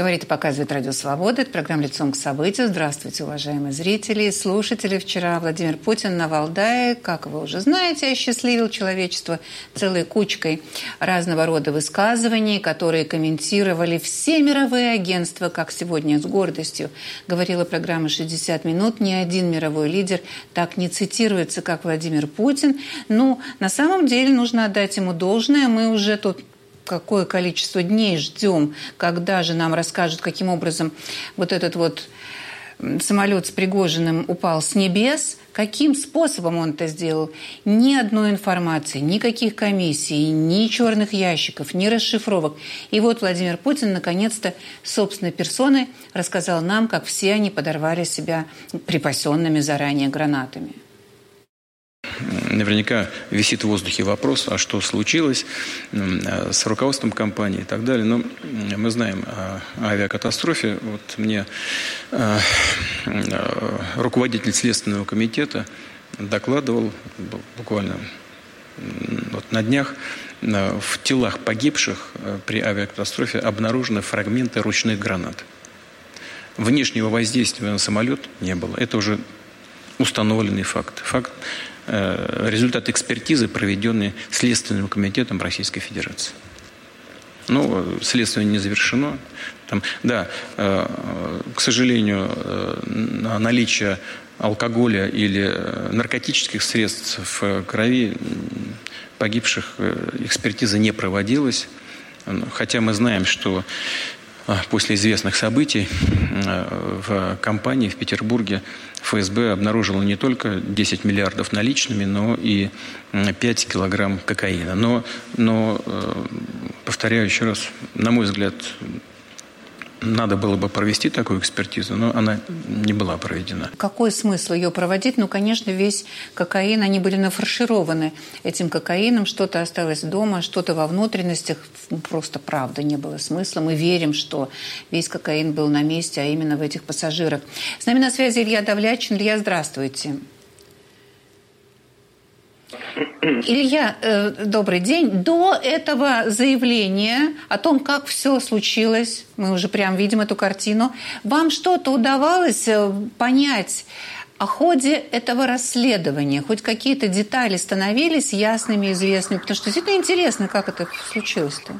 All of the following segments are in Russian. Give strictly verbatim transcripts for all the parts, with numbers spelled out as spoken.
Говорит и показывает Радио Свобода. Это программа «Лицом к событию». Здравствуйте, уважаемые зрители и слушатели. Вчера Владимир Путин на Валдае, как вы уже знаете, осчастливил человечество целой кучкой разного рода высказываний, которые комментировали все мировые агентства, как сегодня с гордостью говорила программа «шестьдесят минут». Ни один мировой лидер так не цитируется, как Владимир Путин. Ну, на самом деле, нужно отдать ему должное. Мы уже тут какое количество дней ждем, когда же нам расскажут, каким образом вот этот вот самолет с Пригожиным упал с небес, каким способом он это сделал. Ни одной информации, никаких комиссий, ни черных ящиков, ни расшифровок. И вот Владимир Путин наконец-то собственной персоной рассказал нам, как все они подорвали себя припасенными заранее гранатами. Наверняка висит в воздухе вопрос, а что случилось с руководством компании и так далее. Но мы знаем о авиакатастрофе. Вот мне руководитель Следственного комитета докладывал буквально вот на днях, в телах погибших при авиакатастрофе обнаружены фрагменты ручных гранат. Внешнего воздействия на самолет не было. Это уже установленный факт. Факт результат экспертизы, проведенной Следственным комитетом Российской Федерации. Ну, следствие не завершено. Там, да, к сожалению, наличие алкоголя или наркотических средств в крови погибших экспертиза не проводилась. Хотя мы знаем, что после известных событий в компании в Петербурге эф эс бэ обнаружило не только десять миллиардов наличными, но и пять килограмм кокаина. Но, но, повторяю еще раз, на мой взгляд, надо было бы провести такую экспертизу, но она не была проведена. Какой смысл ее проводить? Ну, конечно, весь кокаин, они были нафаршированы этим кокаином, что-то осталось дома, что-то во внутренностях. Просто правда не было смысла. Мы верим, что весь кокаин был на месте, а именно в этих пассажирах. С нами на связи Илья Давлячин. Илья, здравствуйте. Илья, э, добрый день. До этого заявления о том, как все случилось, мы уже прям видим эту картину, вам что-то удавалось понять о ходе этого расследования? Хоть какие-то детали становились ясными, известными? Потому что действительно интересно, как это случилось-то.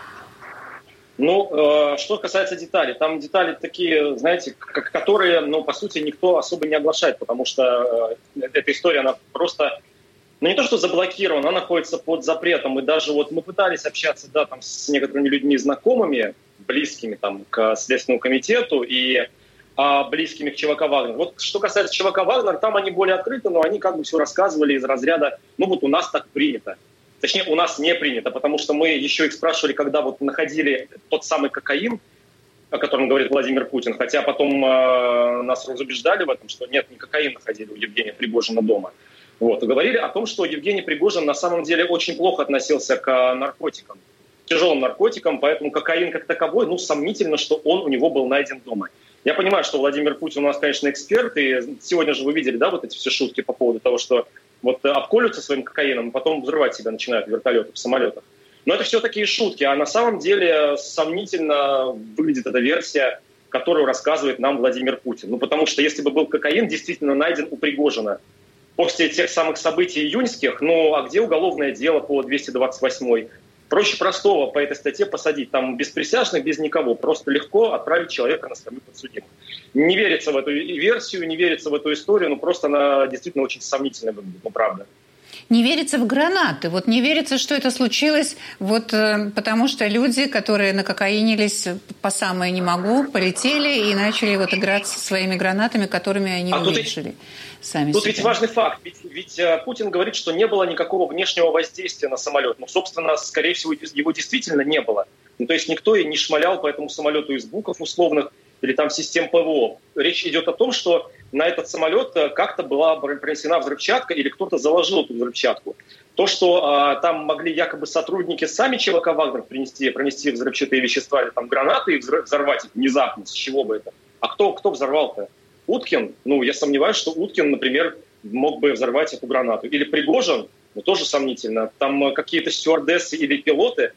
Ну, э, что касается деталей, там детали такие, знаете, как, которые, ну, по сути, никто особо не оглашает, потому что э, эта история, она просто... Ну, не то, что заблокировано, она находится под запретом. И даже вот мы пытались общаться, да, там, с некоторыми людьми знакомыми, близкими там, к Следственному комитету и а, близкими к ЧВК «Вагнер». Вот что касается ЧВК «Вагнер», там они более открыты, но они как бы все рассказывали из разряда, ну вот у нас так принято. Точнее, у нас не принято, потому что мы еще их спрашивали, когда вот находили тот самый кокаин, о котором говорит Владимир Путин, хотя потом э, нас разубеждали в этом, что нет, не кокаин находили у Евгения Пригожина дома. Вот. И говорили о том, что Евгений Пригожин на самом деле очень плохо относился к наркотикам, тяжелым наркотикам, поэтому кокаин как таковой, ну, сомнительно, что он у него был найден дома. Я понимаю, что Владимир Путин у нас, конечно, эксперт, и сегодня же вы видели, да, вот эти все шутки по поводу того, что вот обколются своим кокаином, а потом взрывать себя начинают в вертолетах, в самолетах. Но это все такие шутки, а на самом деле сомнительно выглядит эта версия, которую рассказывает нам Владимир Путин. Ну, потому что если бы был кокаин действительно найден у Пригожина, после тех самых событий июньских, ну, а где уголовное дело по двести двадцать восьмой? Проще простого по этой статье посадить. Там без присяжных, без никого. Просто легко отправить человека на скамью подсудимых. Не верится в эту версию, не верится в эту историю, но просто она действительно очень сомнительная выглядит, ну, правда. Не верится в гранаты. Вот не верится, что это случилось, вот э, потому что люди, которые накокаинились по самое не могу, полетели и начали вот играть со своими гранатами, которыми они а уменьшили тут, сами тут себя. Ведь важный факт. Ведь, ведь Путин говорит, что не было никакого внешнего воздействия на самолет. Ну, собственно, скорее всего, его действительно не было. Ну, то есть никто и не шмалял по этому самолету из буков условных или там систем ПВО. Речь идет о том, что на этот самолет как-то была принесена взрывчатка или кто-то заложил эту взрывчатку. То, что а, там могли якобы сотрудники сами ЧВК «Вагнер» принести, пронести взрывчатые вещества или там гранаты и взорвать их внезапно, с чего бы это? А кто, кто взорвал-то? Уткин? Ну, я сомневаюсь, что Уткин, например, мог бы взорвать эту гранату. Или Пригожин? Ну, тоже сомнительно. Там какие-то стюардессы или пилоты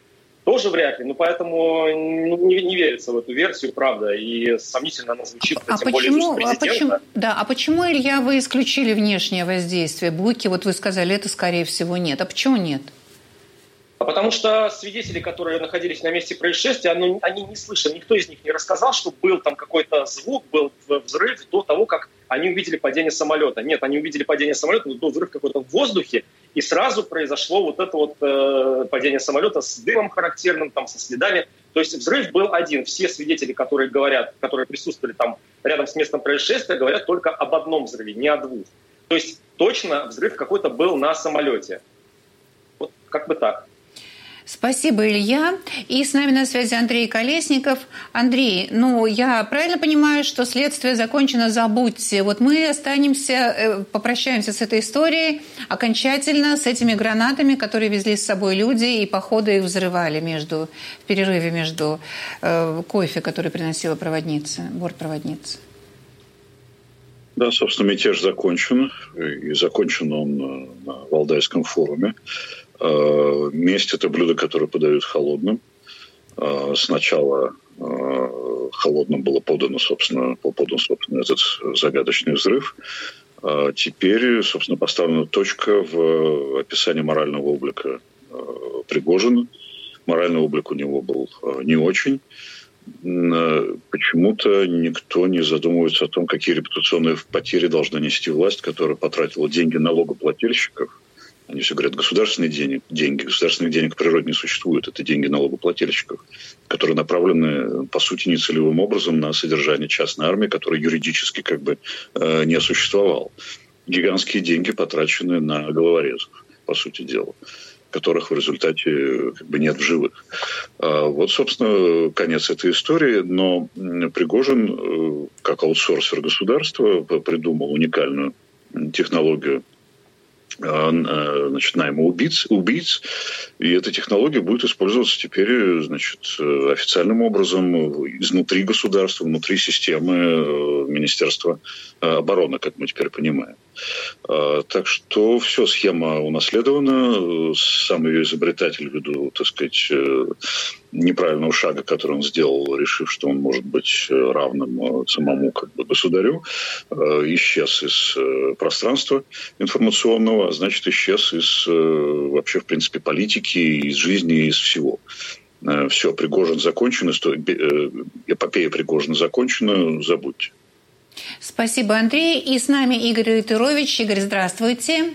тоже вряд ли. Ну, поэтому не, не верится в эту версию, правда, и сомнительно она звучит, а тем почему, более из президента. А почему, да, а почему, Илья, вы исключили внешнее воздействие? Буйки, вот вы сказали, это, скорее всего, нет. А почему нет? А потому что свидетели, которые находились на месте происшествия, они, они не слышали, никто из них не рассказал, что был там какой-то звук, был взрыв до того, как они увидели падение самолета. Нет, они увидели падение самолета, был взрыв какой-то в воздухе, и сразу произошло вот это вот э, падение самолета с дымом характерным, там, со следами. То есть взрыв был один. Все свидетели, которые говорят, которые присутствовали там рядом с местом происшествия, говорят только об одном взрыве, не о двух. То есть точно взрыв какой-то был на самолете. Вот как бы так. Спасибо, Илья. И с нами на связи Андрей Колесников. Андрей, ну, я правильно понимаю, что следствие закончено, забудьте. Вот мы останемся, попрощаемся с этой историей окончательно, с этими гранатами, которые везли с собой люди, и по ходу их взрывали между, в перерыве между э, кофе, который приносила проводница, бортпроводница. Да, собственно, мятеж закончен, и закончен он на Валдайском форуме. Месть – это блюдо, которое подают холодным. Сначала холодным было подано, собственно, подан, собственно, этот загадочный взрыв. Теперь, собственно, поставлена точка в описании морального облика Пригожина. Моральный облик у него был не очень. Почему-то никто не задумывается о том, какие репутационные потери должна нести власть, которая потратила деньги налогоплательщиков. Они все говорят, государственные деньги, деньги. Государственных денег в природе не существует. Это деньги налогоплательщиков, которые направлены, по сути, нецелевым образом на содержание частной армии, которая юридически как бы э, не существовала. Гигантские деньги потрачены на головорезов, по сути дела, которых в результате как бы нет в живых. А вот, собственно, конец этой истории. Но Пригожин, как аутсорсер государства, придумал уникальную технологию, значит, найма убийц, убийц, и эта технология будет использоваться теперь, значит, официальным образом изнутри государства, внутри системы Министерства обороны, как мы теперь понимаем. Так что все, схема унаследована. Сам ее изобретатель, ввиду, так сказать, неправильного шага, который он сделал, решив, что он может быть равным самому как бы государю, исчез из пространства информационного, а значит, исчез из вообще, в принципе, политики, из жизни, из всего. Все, Пригожин закончен, эпопея Пригожина закончена, забудьте. Спасибо, Андрей. И с нами Игорь Рытырович. Игорь, здравствуйте.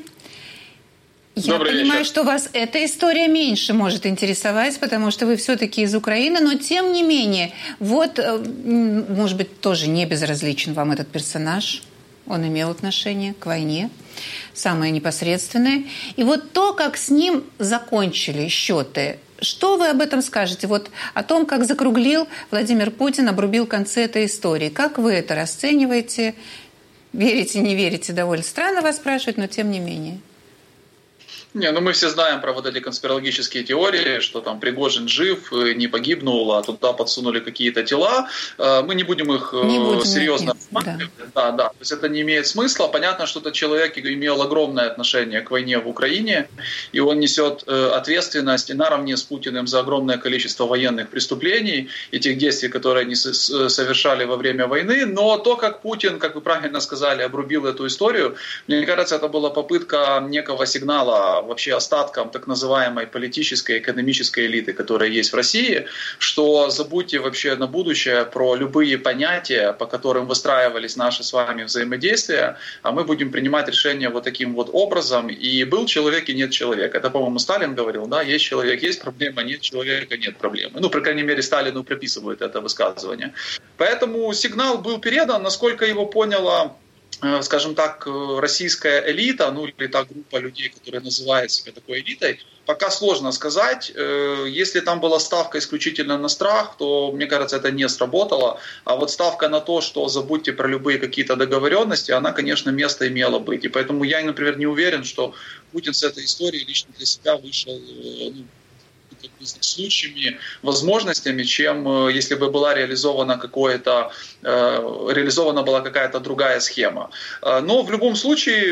Я Добрый понимаю, вечер. что вас эта история меньше может интересовать, потому что вы все-таки из Украины, но тем не менее, вот, может быть, тоже не безразличен вам этот персонаж. Он имел отношение к войне, самое непосредственное. И вот то, как с ним закончили счеты, что вы об этом скажете? Вот о том, как закруглил Владимир Путин, обрубил концы этой истории. Как вы это расцениваете? Верите, не верите? Довольно странно вас спрашивать, но тем не менее. Не, ну мы все знаем про вот эти конспирологические теории, что там Пригожин жив, не погибнул, а туда подсунули какие-то тела. Мы не будем их не будем, серьезно рассматривать. Да. да, да. То есть это не имеет смысла. Понятно, что этот человек имел огромное отношение к войне в Украине, и он несет ответственность наравне с Путиным за огромное количество военных преступлений и тех действий, которые они совершали во время войны. Но то, как Путин, как вы правильно сказали, обрубил эту историю, мне кажется, это была попытка некого сигнала вообще остаткам так называемой политической, экономической элиты, которая есть в России, что забудьте вообще на будущее про любые понятия, по которым выстраивались наши с вами взаимодействия, а мы будем принимать решения вот таким вот образом. И был человек, и нет человека. Это, по-моему, Сталин говорил, да, есть человек, есть проблема, нет человека, нет проблемы. Ну, по крайней мере, Сталину приписывают это высказывание. Поэтому сигнал был передан, насколько его поняла, скажем так, российская элита, ну или та группа людей, которая называет себя такой элитой, пока сложно сказать. Если там была ставка исключительно на страх, то, мне кажется, это не сработало. А вот ставка на то, что забудьте про любые какие-то договоренности, она, конечно, место имела быть. И поэтому я, например, не уверен, что Путин с этой историей лично для себя вышел, ну, с лучшими возможностями, чем если бы была реализована какое-то, реализована была какая-то другая схема. Но в любом случае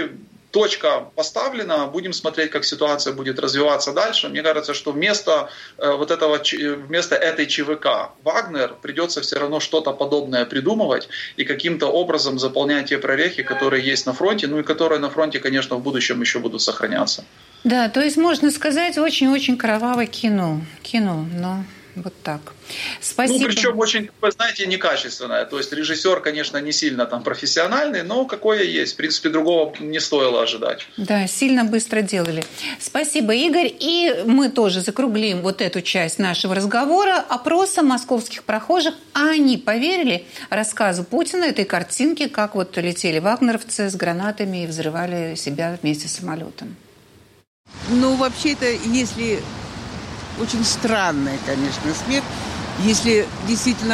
точка поставлена, будем смотреть, как ситуация будет развиваться дальше. Мне кажется, что вместо, вот этого, вместо этой ЧВК «Вагнер» придется все равно что-то подобное придумывать и каким-то образом заполнять те прорехи, которые есть на фронте, ну и которые на фронте, конечно, в будущем еще будут сохраняться. Да, то есть, можно сказать, очень-очень кровавое кино. Кино, но... Вот так. Спасибо. Ну, причем очень, вы знаете, некачественное. То есть режиссер, конечно, не сильно там профессиональный, но какое есть. В принципе, другого не стоило ожидать. Да, сильно быстро делали. Спасибо, Игорь. И мы тоже закруглим вот эту часть нашего разговора опроса московских прохожих. А они поверили рассказу Путина, этой картинке, как вот летели вагнеровцы с гранатами и взрывали себя вместе с самолетом? Ну, вообще-то, если... Очень странная, конечно, смерть. Если действительно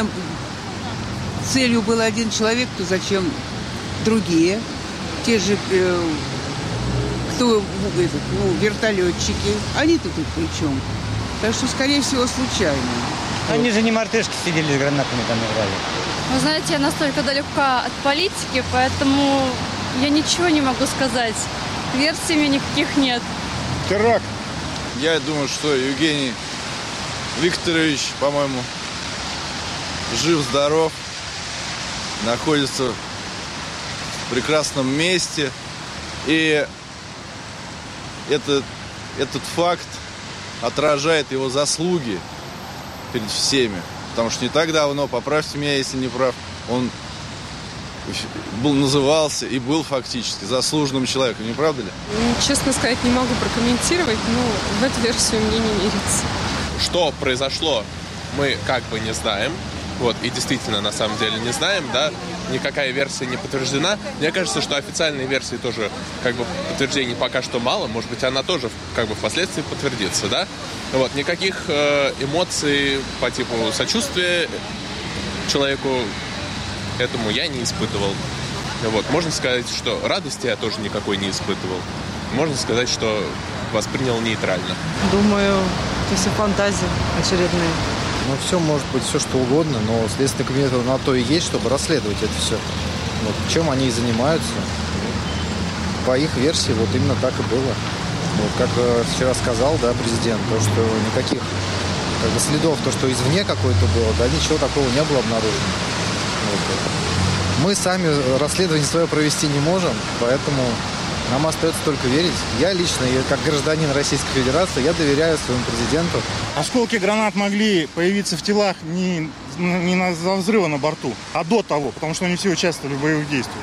целью был один человек, то зачем другие? Те же, э, кто, этот, ну, вертолетчики. Они-то тут при чем? Так что, скорее всего, случайно. Они же не мартышки сидели с гранатами там играли. Вы знаете, я настолько далека от политики, поэтому я ничего не могу сказать. Версий у меня никаких нет. Теракт. Я думаю, что Евгений Викторович, по-моему, жив-здоров, находится в прекрасном месте. И этот, этот факт отражает его заслуги перед всеми. Потому что не так давно, поправьте меня, если не прав, он был, назывался и был фактически заслуженным человеком, не правда ли? Честно сказать, не могу прокомментировать, но в эту версию мне не верится. Что произошло, мы как бы не знаем. Вот, и действительно, на самом деле, не знаем, да, никакая версия не подтверждена. Мне кажется, что официальной версии тоже, как бы, подтверждений пока что мало. Может быть, она тоже, как бы, впоследствии подтвердится, да. Вот, никаких э, эмоций по типу сочувствия человеку этому я не испытывал. Вот, можно сказать, что радости я тоже никакой не испытывал. Можно сказать, что воспринял нейтрально. Думаю, это все фантазии очередные. Ну, все может быть, все что угодно, но Следственный комитет на то и есть, чтобы расследовать это все. Вот, чем они и занимаются. По их версии, вот именно так и было. Вот, как вчера сказал, да, президент, то, что никаких как бы, следов, то, что извне какое-то было, да, ничего такого не было обнаружено. Вот. Мы сами расследование свое провести не можем, поэтому нам остается только верить. Я лично, как гражданин Российской Федерации, я доверяю своему президенту. Осколки гранат могли появиться в телах не, не на взрыва на борту, а до того, потому что они все участвовали в боевых действиях.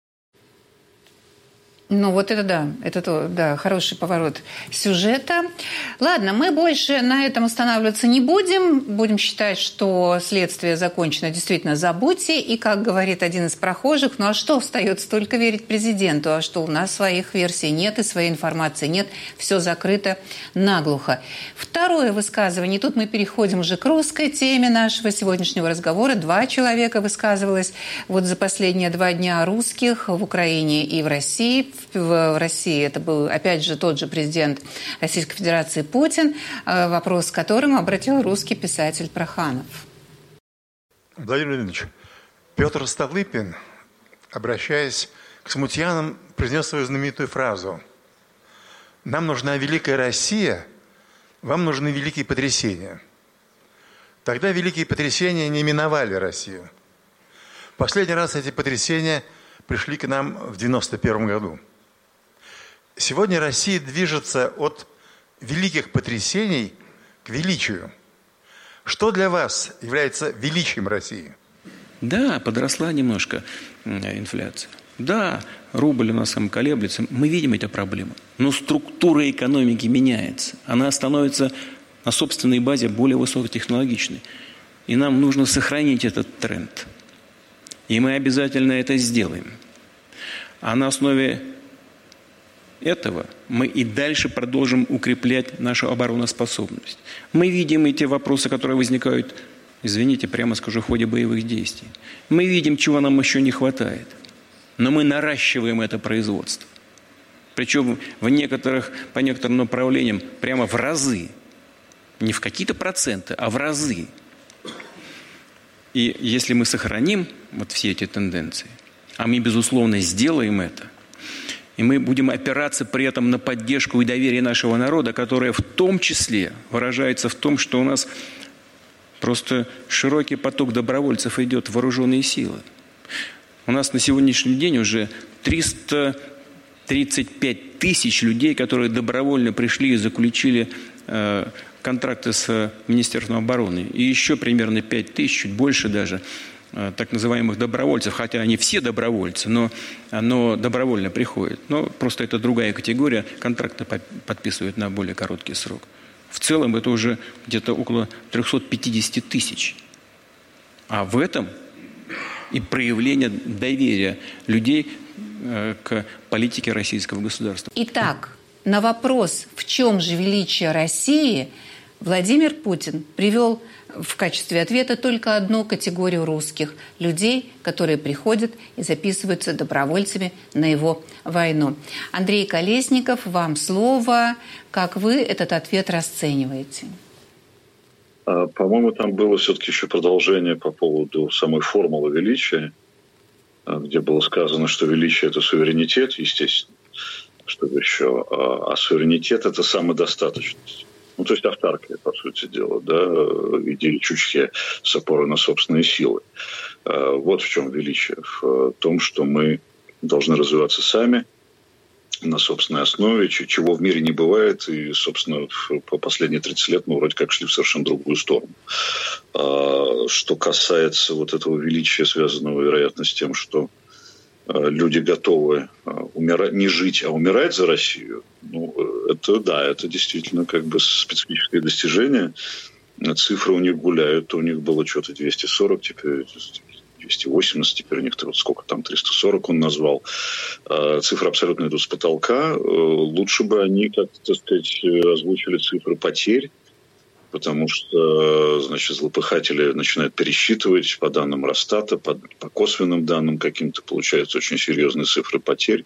Ну, вот это да, это то, да, хороший поворот сюжета. Ладно, мы больше на этом останавливаться не будем. Будем считать, что следствие закончено. Действительно, забудьте. И, как говорит один из прохожих, ну а что остается? Только верить президенту. А что, у нас своих версий нет и своей информации нет. Все закрыто наглухо. Второе высказывание. Тут мы переходим уже к русской теме нашего сегодняшнего разговора. Два человека высказывалось вот за последние два дня русских в Украине и в России. В России это был, опять же, тот же президент Российской Федерации Путин, вопрос к которому обратил русский писатель Проханов. Владимир Владимирович, Петр Столыпин, обращаясь к смутьянам, произнес свою знаменитую фразу: «Нам нужна великая Россия, вам нужны великие потрясения». Тогда великие потрясения не миновали Россию. Последний раз эти потрясения пришли к нам в девяносто первом году. Сегодня Россия движется от великих потрясений к величию. Что для вас является величием России? Да, подросла немножко инфляция. Да, рубль у нас сам колеблется. Мы видим эти проблемы. Но структура экономики меняется. Она становится на собственной базе более высокотехнологичной. И нам нужно сохранить этот тренд. И мы обязательно это сделаем. А на основе этого мы и дальше продолжим укреплять нашу обороноспособность. Мы видим эти вопросы, которые возникают, извините, прямо скажу, в ходе боевых действий. Мы видим, чего нам еще не хватает. Но мы наращиваем это производство. Причем в некоторых, по некоторым направлениям прямо в разы. Не в какие-то проценты, а в разы. И если мы сохраним вот все эти тенденции, а мы, безусловно, сделаем это, И мы будем опираться при этом на поддержку и доверие нашего народа, которое в том числе выражается в том, что у нас просто широкий поток добровольцев идет в вооруженные силы. У нас на сегодняшний день уже триста тридцать пять тысяч людей, которые добровольно пришли и заключили э, контракты с Министерством обороны. И еще примерно пять тысяч, чуть больше даже, э, так называемых добровольцев. Хотя они все добровольцы, но, но добровольно приходят. Но просто это другая категория. Контракты подписывают на более короткий срок. В целом это уже где-то около триста пятьдесят тысяч. А в этом и проявление доверия людей к политике российского государства. Итак, на вопрос, в чем же величие России, Владимир Путин привел в качестве ответа только одну категорию русских – людей, которые приходят и записываются добровольцами на его войну. Андрей Колесников, вам слово. Как вы этот ответ расцениваете? По-моему, там было все-таки еще продолжение по поводу самой формулы величия, где было сказано, что величие – это суверенитет, естественно, что еще, а суверенитет – это самодостаточность. Ну, то есть автаркия, по сути дела, да, идея Чучхе с опорой на собственные силы. Вот в чем величие. В том, что мы должны развиваться сами, на собственной основе, чего в мире не бывает. И, собственно, по последние тридцать лет мы вроде как шли в совершенно другую сторону. Что касается вот этого величия, связанного, вероятно, с тем, что люди готовы умирать, не жить, а умирать за Россию, ну, это, да, это действительно как бы специфическое достижение. Цифры у них гуляют. У них было что-то двести сорок, теперь двести восемьдесят, теперь у них сколько там, триста сорок он назвал. Цифры абсолютно идут с потолка. Лучше бы они, как-то, так сказать, озвучили цифры потерь, потому что, значит, злопыхатели начинают пересчитывать по данным Росстата, по, по косвенным данным каким-то, получаются очень серьезные цифры потерь.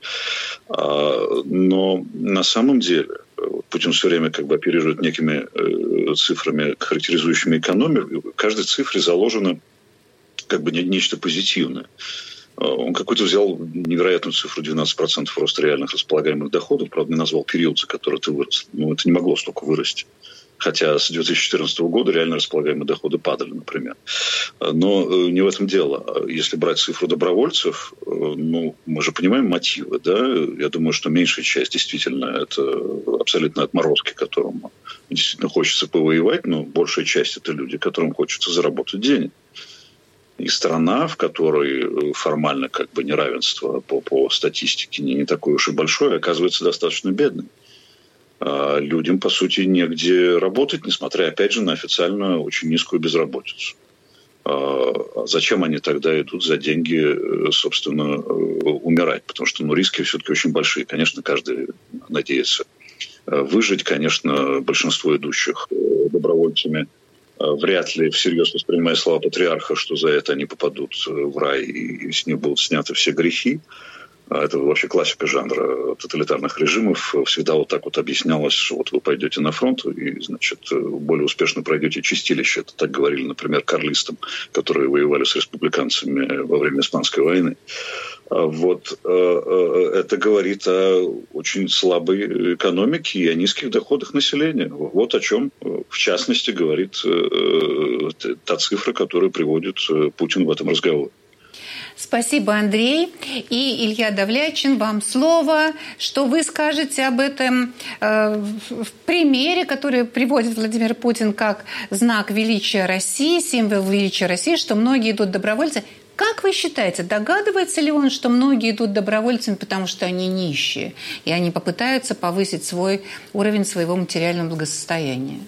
Но на самом деле Путин все время как бы оперирует некими цифрами, характеризующими экономику. В каждой цифре заложено как бы нечто позитивное. Он какой-то взял невероятную цифру двенадцать процентов роста реальных располагаемых доходов, правда, не назвал период, за который это выросло. Ну, это не могло столько вырасти. Хотя с две тысячи четырнадцатого года реально располагаемые доходы падали, например. Но не в этом дело. Если брать цифру добровольцев, ну, мы же понимаем мотивы, да? Я думаю, что меньшая часть действительно это абсолютно отморозки, которым действительно хочется повоевать, но большая часть это люди, которым хочется заработать денег. И страна, в которой формально как бы неравенство по, по статистике не, не такое уж и большое, оказывается достаточно бедной. А людям, по сути, негде работать, несмотря, опять же, на официально очень низкую безработицу. А зачем они тогда идут за деньги, собственно, умирать? Потому что ну, риски все-таки очень большие. Конечно, каждый надеется выжить. Конечно, большинство идущих добровольцами вряд ли всерьез воспринимая слова патриарха, что за это они попадут в рай и с них будут сняты все грехи. Это вообще классика жанра тоталитарных режимов. Всегда вот так вот объяснялось, что вот вы пойдете на фронт и, значит, более успешно пройдете чистилище. Это так говорили, например, карлистам, которые воевали с республиканцами во время Испанской войны. Вот это говорит о очень слабой экономике и о низких доходах населения. Вот о чем, в частности, говорит та цифра, которую приводит Путин в этом разговоре. Спасибо, Андрей. И Илья Давлячин, вам слово. Что вы скажете об этом э, в примере, который приводит Владимир Путин как знак величия России, символ величия России, что многие идут добровольцы. Как вы считаете, догадывается ли он, что многие идут добровольцами, потому что они нищие, и они попытаются повысить свой уровень своего материального благосостояния?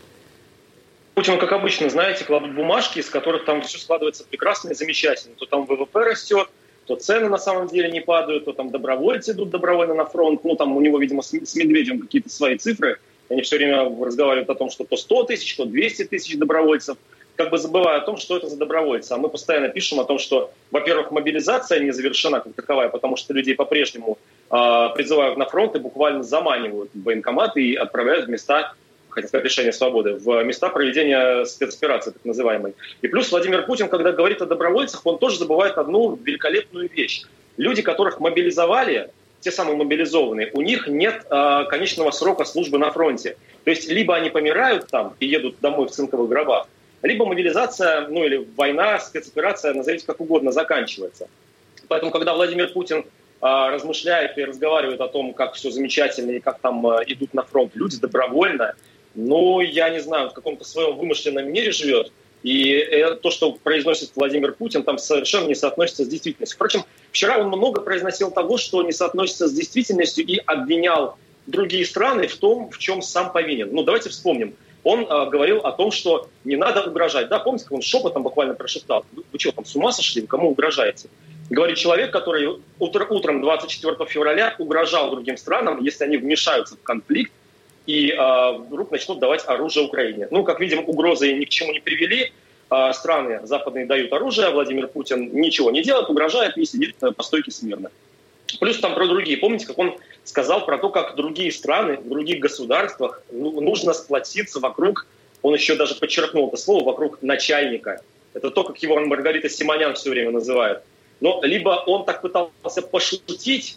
Путин, как обычно, знаете, кладут бумажки, из которых там все складывается прекрасно и замечательно. То там ВВП растет, то цены на самом деле не падают, то там добровольцы идут добровольно на фронт. Ну, там у него, видимо, с Медведевым какие-то свои цифры. Они все время разговаривают о том, что то сто тысяч, то двести тысяч добровольцев. Как бы забывая о том, что это за добровольцы. А мы постоянно пишем о том, что, во-первых, мобилизация не завершена как таковая, потому что людей по-прежнему э, призывают на фронт и буквально заманивают в военкоматы и отправляют в места, хотел сказать, лишения свободы, в места проведения спецоперации, так называемой. И плюс Владимир Путин, когда говорит о добровольцах, он тоже забывает одну великолепную вещь. Люди, которых мобилизовали, те самые мобилизованные, у них нет э, конечного срока службы на фронте. То есть либо они помирают там и едут домой в цинковых гробах, либо мобилизация, ну или война, спецоперация, назовите как угодно, заканчивается. Поэтому, когда Владимир Путин э, размышляет и разговаривает о том, как все замечательно и как там э, идут на фронт люди добровольно, ну, я не знаю, в каком-то своем вымышленном мире живет. И э, то, что произносит Владимир Путин, там совершенно не соотносится с действительностью. Впрочем, вчера он много произносил того, что не соотносится с действительностью, и обвинял другие страны в том, в чем сам повинен. Ну, давайте вспомним. Он э, говорил о том, что не надо угрожать. Да, помните, как он шепотом буквально прошептал? Вы, вы что, там с ума сошли? Вы кому угрожаете? Говорит человек, который утро, утром двадцать четвёртого февраля угрожал другим странам, если они вмешаются в конфликт и э, вдруг начнут давать оружие Украине. Ну, как видим, угрозы ни к чему не привели. Э, страны западные дают оружие, Владимир Путин ничего не делает, угрожает и сидит по стойке смирно. Плюс там про другие. Помните, как он сказал про то, как другие страны, в других государствах ну, нужно сплотиться вокруг, он еще даже подчеркнул это слово, вокруг начальника. Это то, как его Маргарита Симонян все время называет. Но либо он так пытался пошутить,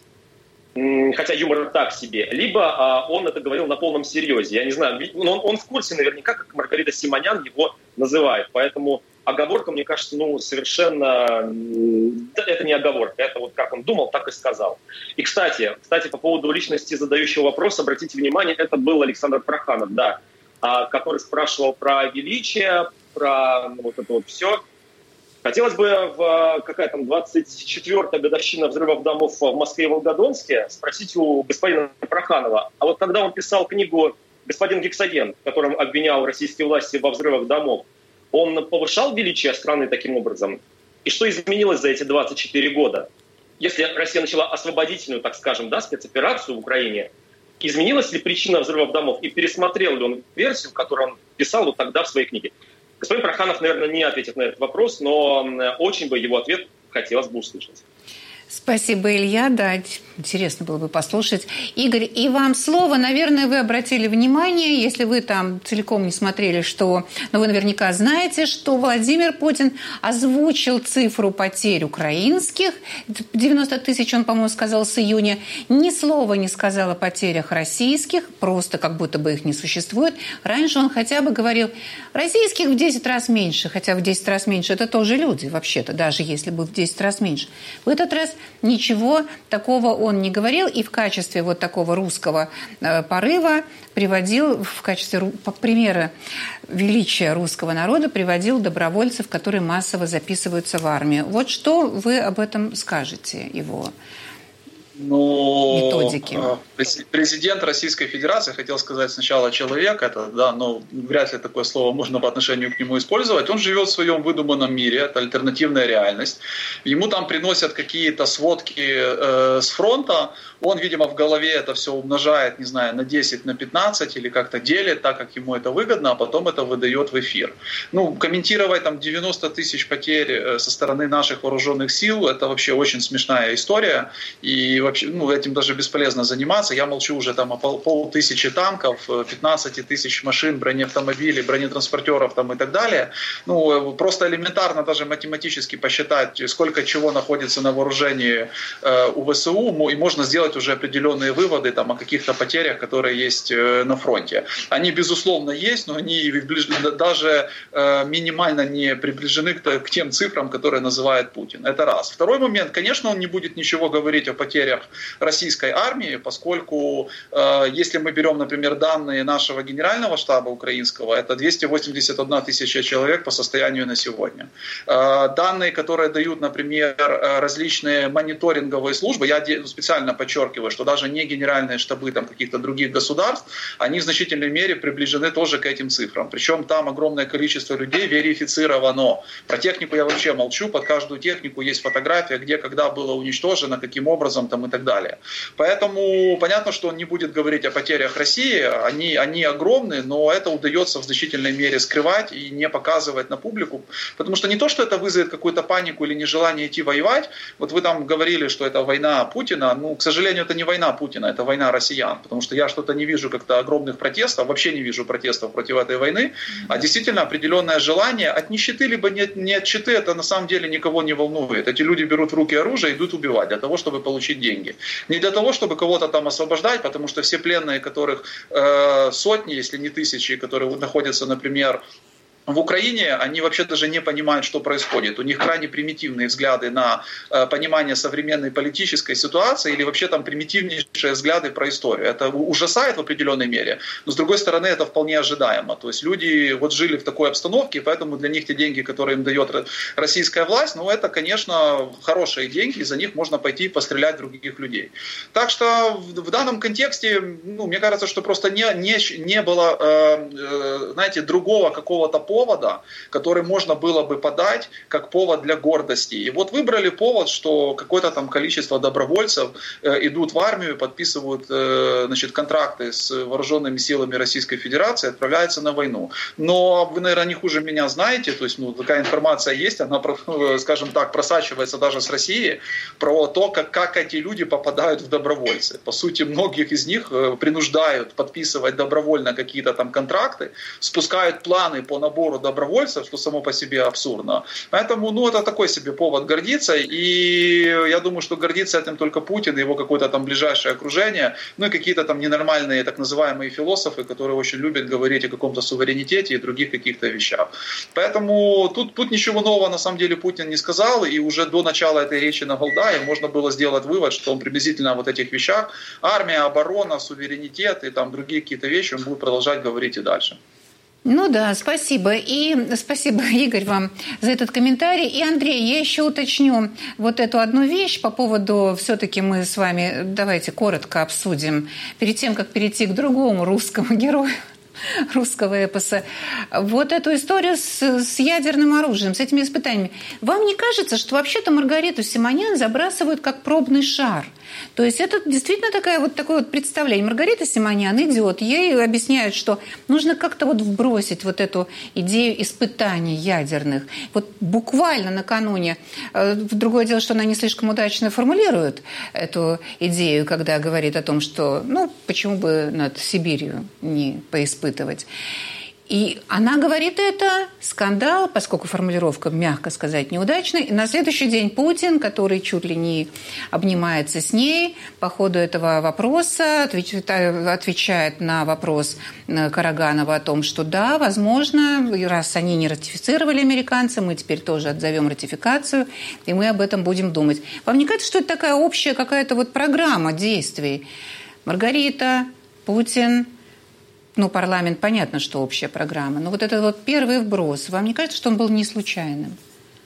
хотя юмор так себе, либо а, он это говорил на полном серьезе. Я не знаю, он, он в курсе наверняка, как Маргарита Симонян его называет. Поэтому оговорка, мне кажется, ну, совершенно... Это не оговорка, это вот как он думал, так и сказал. И, кстати, кстати, по поводу личности задающего вопрос, обратите внимание, это был Александр Проханов, да, который спрашивал про величие, про ну, вот это вот все. Хотелось бы в какая там двадцать четвёртая годовщина взрывов домов в Москве и Волгодонске спросить у господина Проханова, а вот когда он писал книгу «Господин Гексоген», в котором обвинял российские власти во взрывах домов, он повышал величие страны таким образом? И что изменилось за эти двадцать четыре года? Если Россия начала освободительную, так скажем, да, спецоперацию в Украине, изменилась ли причина взрывов домов и пересмотрел ли он версию, которую он писал вот тогда в своей книге? Господин Проханов, наверное, не ответит на этот вопрос, но очень бы его ответ хотелось бы услышать. Спасибо, Илья. Да, интересно было бы послушать. Игорь, и вам слово. Наверное, вы обратили внимание, если вы там целиком не смотрели, что... Но вы наверняка знаете, что Владимир Путин озвучил цифру потерь украинских. девяносто тысяч, он, по-моему, сказал с июня. Ни слова не сказал о потерях российских, просто как будто бы их не существует. Раньше он хотя бы говорил, российских в десять раз меньше, хотя в десять раз меньше это тоже люди, вообще-то, даже если бы в десять раз меньше. В этот раз ничего такого он не говорил, и в качестве вот такого русского э, порыва приводил, в качестве примера величия русского народа, приводил добровольцев, которые массово записываются в армию. Вот что вы об этом скажете, его ну, методики? Президент Российской Федерации, хотел сказать сначала человек, это, да, но вряд ли такое слово можно по отношению к нему использовать. Он живет в своем выдуманном мире, это альтернативная реальность. Ему там приносят какие-то сводки э, с фронта, он, видимо, в голове это все умножает, не знаю, на десять, на пятнадцать или как-то делит так, как ему это выгодно, а потом это выдает в эфир. Ну, комментировать там девяносто тысяч потерь со стороны наших вооруженных сил, это вообще очень смешная история, и вообще, ну, этим даже бесполезно заниматься. Я молчу уже там о пол, полтысячи танков, пятнадцать тысяч машин, бронеавтомобилей, бронетранспортеров там и так далее. Ну, просто элементарно даже математически посчитать, сколько чего находится на вооружении э, у ВСУ, и можно сделать уже определенные выводы там, о каких-то потерях, которые есть э, на фронте. Они, безусловно, есть, но они даже э, минимально не приближены к, к тем цифрам, которые называет Путин. Это раз. Второй момент, конечно, он не будет ничего говорить о потерях российской армии, поскольку э, если мы берем, например, данные нашего генерального штаба украинского, это двести восемьдесят одна тысяча человек по состоянию на сегодня. Э, данные, которые дают, например, различные мониторинговые службы, я специально подчеркиваю, что даже не генеральные штабы там, каких-то других государств, они в значительной мере приближены тоже к этим цифрам. Причем там огромное количество людей верифицировано. Про технику я вообще молчу, под каждую технику есть фотография, где, когда было уничтожено, каким образом там, и так далее. Поэтому понятно, что он не будет говорить о потерях России, они, они огромны, но это удается в значительной мере скрывать и не показывать на публику, потому что не то, что это вызовет какую-то панику или нежелание идти воевать, вот вы там говорили, что это война Путина, ну, к сожалению, это не война Путина, это война россиян, потому что я что-то не вижу как-то огромных протестов, вообще не вижу протестов против этой войны, а действительно определенное желание от нищеты, либо не, не от нищеты, это на самом деле никого не волнует. Эти люди берут в руки оружие и идут убивать для того, чтобы получить деньги. деньги. Не для того, чтобы кого-то там освобождать, потому что все пленные, которых э, сотни, если не тысячи, которые находятся, например, в Украине, они вообще даже не понимают, что происходит. У них крайне примитивные взгляды на э, понимание современной политической ситуации или вообще там примитивнейшие взгляды про историю. Это ужасает в определенной мере, но с другой стороны это вполне ожидаемо. То есть люди вот жили в такой обстановке, и поэтому для них те деньги, которые им дает российская власть, ну это, конечно, хорошие деньги, и за них можно пойти пострелять других людей. Так что в, в данном контексте, ну, мне кажется, что просто не, не, не было, э, э, знаете, другого какого-то повода, который можно было бы подать как повод для гордости. И вот выбрали повод, что какое-то там количество добровольцев э, идут в армию, подписывают э, значит, контракты с вооруженными силами Российской Федерации, отправляются на войну. Но вы, наверное, не хуже меня знаете, то есть ну, такая информация есть, она, скажем так, просачивается даже с России, про то, как, как эти люди попадают в добровольцы. По сути, многих из них принуждают подписывать добровольно какие-то там контракты, спускают планы по набору добровольцев, что само по себе абсурдно. Поэтому, ну, это такой себе повод гордиться, и я думаю, что гордится этим только Путин, его какое-то там ближайшее окружение, ну и какие-то там ненормальные так называемые философы, которые очень любят говорить о каком-то суверенитете и других каких-то вещах. Поэтому тут, тут ничего нового на самом деле Путин не сказал, и уже до начала этой речи на Валдае можно было сделать вывод, что он приблизительно о вот этих вещах, армия, оборона, суверенитет и там другие какие-то вещи, он будет продолжать говорить и дальше. Ну да, спасибо. И спасибо, Игорь, вам за этот комментарий. И, Андрей, я еще уточню вот эту одну вещь по поводу, все-таки мы с вами, давайте коротко обсудим, перед тем, как перейти к другому русскому герою русского эпоса, вот эту историю с, с ядерным оружием, с этими испытаниями. Вам не кажется, что вообще-то Маргариту Симонян забрасывают как пробный шар? То есть это действительно такая, вот такое вот представление. Маргарита Симонян идет, ей объясняют, что нужно как-то вот вбросить вот эту идею испытаний ядерных. Вот буквально накануне, другое дело, что она не слишком удачно формулирует эту идею, когда говорит о том, что, ну, почему бы над Сибирью не поиспытывать. И она говорит это, скандал, поскольку формулировка, мягко сказать, неудачная. И на следующий день Путин, который чуть ли не обнимается с ней по ходу этого вопроса, отвечает на вопрос Караганова о том, что да, возможно, раз они не ратифицировали, американцы, мы теперь тоже отзовем ратификацию, и мы об этом будем думать. Вам не кажется, что это такая общая какая-то вот программа действий? Маргарита, Путин... Ну, парламент, понятно, что общая программа. Но вот этот вот первый вброс, вам не кажется, что он был не случайным?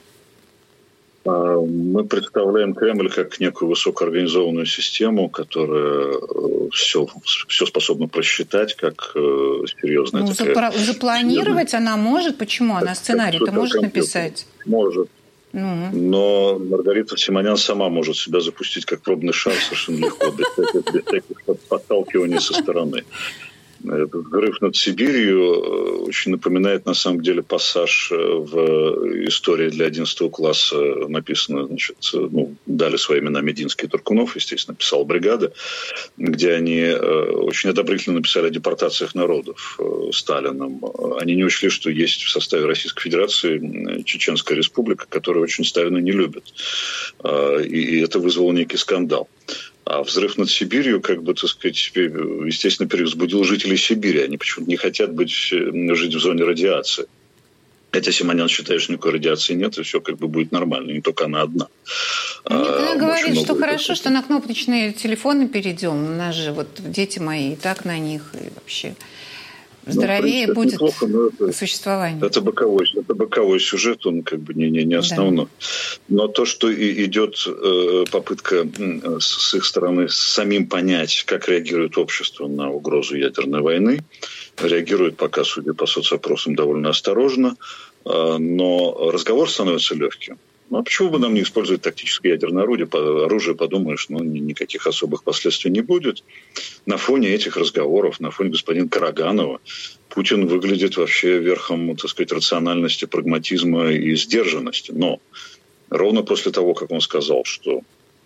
Мы представляем Кремль как некую высокоорганизованную систему, которая все, все способна просчитать, как серьезная ну, такая... Запра- запланировать она может? Почему? Она сценарий-то может написать? Может. Ну. Но Маргарита Симонян сама может себя запустить как пробный шар совершенно легко, без всяких подталкиваний со стороны. Этот взрыв над Сибирью очень напоминает, на самом деле, пассаж в истории для одиннадцатого класса. Написано, значит, ну, дали свои имена Мединский и Туркунов, естественно, писал «Бригада», где они очень одобрительно написали о депортациях народов Сталином. Они не учли, что есть в составе Российской Федерации Чеченская республика, которую очень Сталина не любит. И это вызвало некий скандал. А взрыв над Сибирью, как бы, так сказать, естественно, перевозбудил жителей Сибири. Они почему-то не хотят быть, жить в зоне радиации. Хотя Симонян считает, что никакой радиации нет, и все как бы будет нормально, не только она одна. Нет, она а, говорит, что хорошо, что на кнопочные телефоны перейдем. У нас же вот дети мои и так на них, и вообще... Здоровее ну, будет неплохо, это, существование. Это боковой, это боковой сюжет, он как бы не, не, не основной. Да. Но то, что и идет э, попытка э, с их стороны самим понять, как реагирует общество на угрозу ядерной войны, реагирует пока, судя по соцопросам, довольно осторожно, э, но разговор становится легким. Ну, а почему бы нам не использовать тактическое ядерное орудие? Оружие, подумаешь, ну, никаких особых последствий не будет. На фоне этих разговоров, на фоне господина Караганова, Путин выглядит вообще верхом, так сказать, рациональности, прагматизма и сдержанности. Но ровно после того, как он сказал, что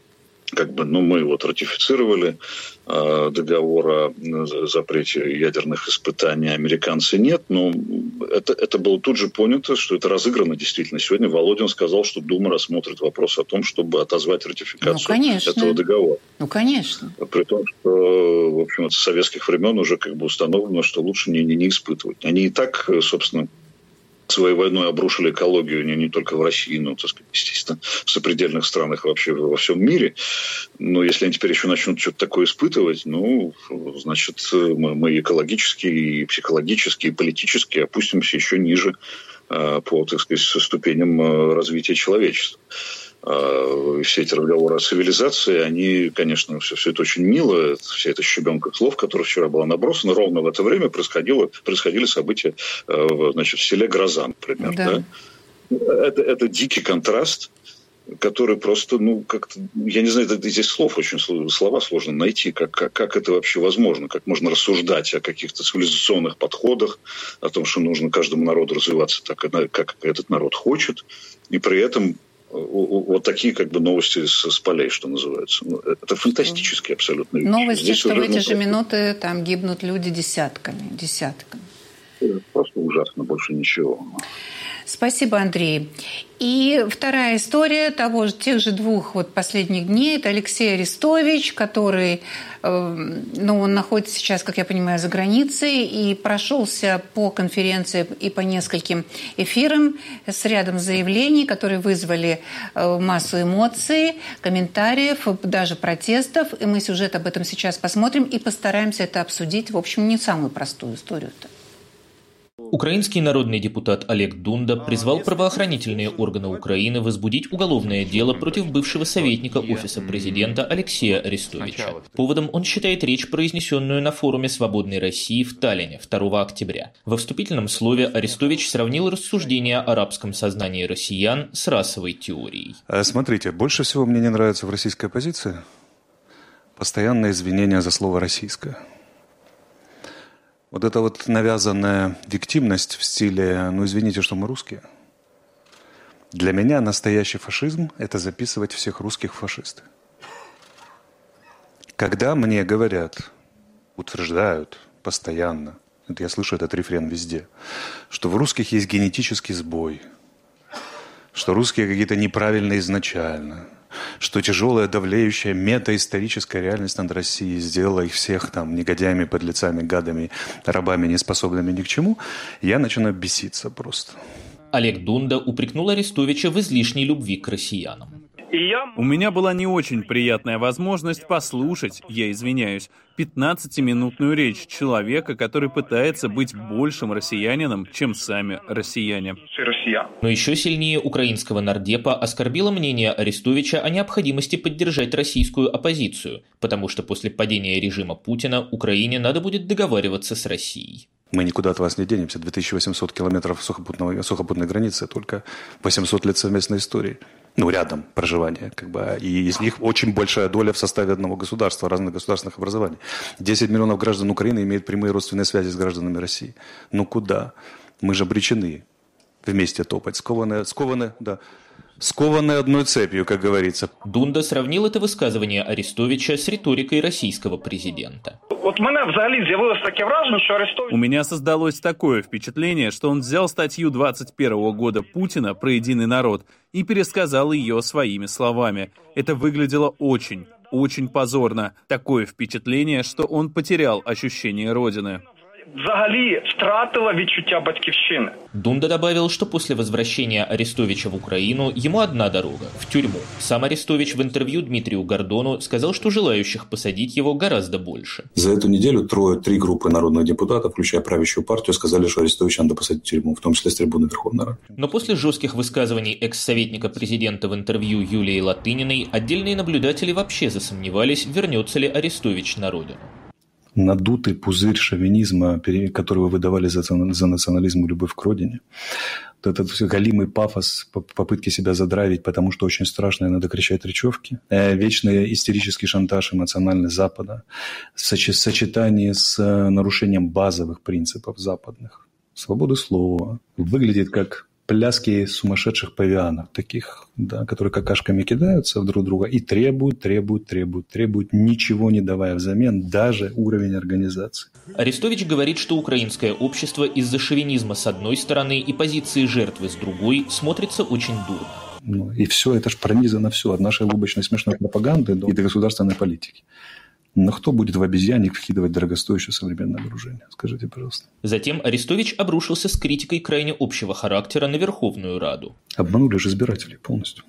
как бы, ну, мы вот ратифицировали э, договор о запрете ядерных испытаний, американцы нет, но это, это было тут же понято, что это разыграно действительно. Сегодня Володин сказал, что Дума рассмотрит вопрос о том, чтобы отозвать ратификацию ну, этого договора. Ну, конечно. При том, что, в общем, с советских времен уже как бы установлено, что лучше не, не, не испытывать. Они и так, собственно, своей войной обрушили экологию не, не только в России, но, так сказать, естественно, в сопредельных странах вообще во всем мире. Но если они теперь еще начнут что-то такое испытывать, ну, значит, мы, мы экологически, и психологически, и политически опустимся еще ниже э, по, так сказать, ступеням развития человечества. Все эти разговоры о цивилизации, они, конечно, все, все это очень мило, вся эта щебенка слов, которая вчера была набросана, ровно в это время происходило, происходили события значит, в селе Гроза, например. Да. Да? Это, это дикий контраст, который просто, ну, как-то, я не знаю, здесь слов очень, слова сложно найти, как, как, как это вообще возможно, как можно рассуждать о каких-то цивилизационных подходах, о том, что нужно каждому народу развиваться так, как этот народ хочет, и при этом вот такие как бы новости с, с полей, что называется. Это фантастические абсолютно вещи. Новости, Здесь что в эти же минуты там гибнут люди десятками, десятками. Это просто ужасно, больше ничего. Спасибо, Андрей. И вторая история того же, тех же двух вот последних дней. Это Алексей Арестович, который, э, ну, он находится сейчас, как я понимаю, за границей и прошелся по конференции и по нескольким эфирам с рядом заявлений, которые вызвали э, массу эмоций, комментариев, даже протестов. И мы сюжет об этом сейчас посмотрим и постараемся это обсудить. В общем, не самую простую историю-то. Украинский народный депутат Олег Дунда призвал правоохранительные органы Украины возбудить уголовное дело против бывшего советника Офиса президента Алексея Арестовича. Поводом он считает речь, произнесенную на форуме «Свободной России» в Таллине второго октября. Во вступительном слове Арестович сравнил рассуждения о арабском сознании россиян с расовой теорией. Смотрите, больше всего мне не нравится в российской оппозиции постоянное извинение за слово «российское». Вот эта вот навязанная виктимность в стиле «ну извините, что мы русские». Для меня настоящий фашизм – это записывать всех русских в фашисты. Когда мне говорят, утверждают постоянно, это я слышу этот рефрен везде, что в русских есть генетический сбой, что русские какие-то неправильные изначально, что тяжелая, давлеющая метаисторическая реальность над Россией сделала их всех там негодяями, подлецами, гадами, рабами, неспособными ни к чему, я начинаю беситься просто. Олег Дунда упрекнул Арестовича в излишней любви к россиянам. У меня была не очень приятная возможность послушать, я извиняюсь, пятнадцатиминутную речь человека, который пытается быть большим россиянином, чем сами россияне. Но еще сильнее украинского нардепа оскорбило мнение Арестовича о необходимости поддержать российскую оппозицию, потому что после падения режима Путина Украине надо будет договариваться с Россией. Мы никуда от вас не денемся. две тысячи восемьсот километров сухопутного, сухопутной границы, только восемьсот лет совместной истории. Ну, рядом проживания, как бы, и из них очень большая доля в составе одного государства, разных государственных образований. десять миллионов граждан Украины имеют прямые родственные связи с гражданами России. Ну, куда? Мы же обречены вместе топать, скованные, скованные, да, скованные одной цепью, как говорится. Дунда сравнил это высказывание Арестовича с риторикой российского президента. У меня создалось такое впечатление, что он взял статью двадцать первого года Путина про единый народ и пересказал ее своими словами. Это выглядело очень, очень позорно. Такое впечатление, что он потерял ощущение родины. Взагалі втратила відчуття батьківщини. Дунда добавил, что после возвращения Арестовича в Украину ему одна дорога – в тюрьму. Сам Арестович в интервью Дмитрию Гордону сказал, что желающих посадить его гораздо больше. За эту неделю трое, три группы народных депутатов, включая правящую партию, сказали, что Арестовича надо посадить в тюрьму, в том числе с трибуны Верховной Рады. Но после жестких высказываний экс-советника президента в интервью Юлии Латыниной отдельные наблюдатели вообще засомневались, вернется ли Арестович на родину. Надутый пузырь шовинизма, который вы выдавали за, за национализм и любовь к родине. Этот голимый пафос, попытки себя задравить, потому что очень страшно, и надо кричать речевки. Вечный истерический шантаж эмоциональный Запада в сочетании с нарушением базовых принципов западных. Свободы слова. Выглядит как пляски сумасшедших павианов, таких, да, которые какашками кидаются в друг друга и требуют, требуют, требуют, требуют, ничего не давая взамен, даже уровень организации. Арестович говорит, что украинское общество из-за шовинизма с одной стороны и позиции жертвы с другой смотрится очень дурно. Ну, и все, это же пронизано все, от нашей лубочной смешной пропаганды до, и до государственной политики. Но кто будет в обезьянник вкидывать дорогостоящее современное вооружение? Скажите, пожалуйста. Затем Арестович обрушился с критикой крайне общего характера на Верховную Раду. Обманули же избирателей полностью.